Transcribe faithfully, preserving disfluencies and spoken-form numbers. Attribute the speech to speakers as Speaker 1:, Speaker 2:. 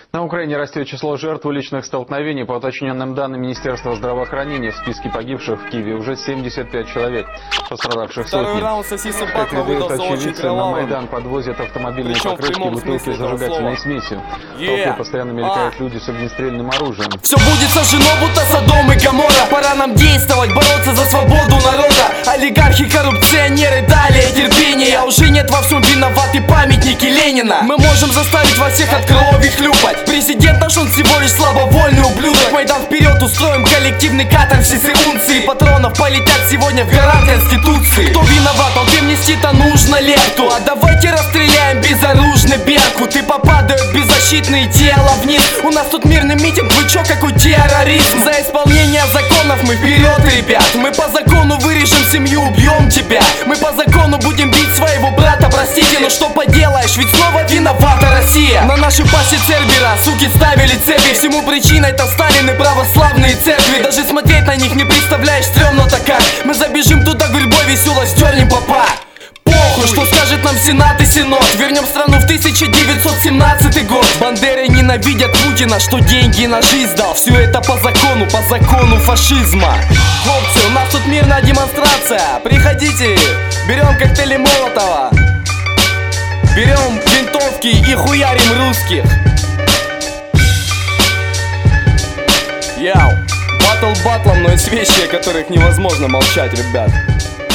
Speaker 1: На Украине растет число жертв уличных столкновений. По уточненным данным Министерства здравоохранения, в списке погибших в Киеве уже семьдесят пять человек, пострадавших сотни. Как выдают очевидцы, на Майдан подвозят автомобильные покрышки и бутылки с зажигательной смесью. В толпе постоянно мелькают люди с огнестрельным оружием.
Speaker 2: Все будет сожжено, будто Содом и Гоморра. Пора нам действовать, бороться за свободу народа. Олигархи, коррупционеры, далее терпение. Уже нет во всем виноваты памятники Ленина. Мы можем заставить во всех от крови хлюпать. Президент наш, он всего лишь слабовольный ублюдок. Майдан вперед, устроим коллективный катарсис, и унции патронов полетят сегодня в гарант Конституции. Кто виноват, толпе нести-то нужно лепту. А давайте расстреляем безоружный Беркут. И попадают беззащитные тела вниз. У нас тут мирный митинг, вы чё, какой терроризм? За исполнение законов мы вперед, ребят. Мы по закону вырежем семью, убьем тебя. Мы по закону будем бить своего брата, простите, но что поделаешь, ведь снова виновата Россия. На нашей пасе Цербера суки ставили цепи. Всему причиной это Сталин и православные церкви. Даже смотреть на них не представляешь, стрёмно-то как. Мы забежим туда гурьбой, весело стернем попа. Похуй, что скажет нам Сенат и Синод. Вернем страну в тысяча девятьсот семнадцатый год. Бандеры ненавидят Путина, что деньги на жизнь дал. Все это по закону, по закону фашизма. Хлопцы, у нас тут мирная демонстрация. Приходите, берем коктейли Молотова, берем винтовки и хуярим русских. Яу, батл батлом, но есть вещи, о которых невозможно молчать, ребят.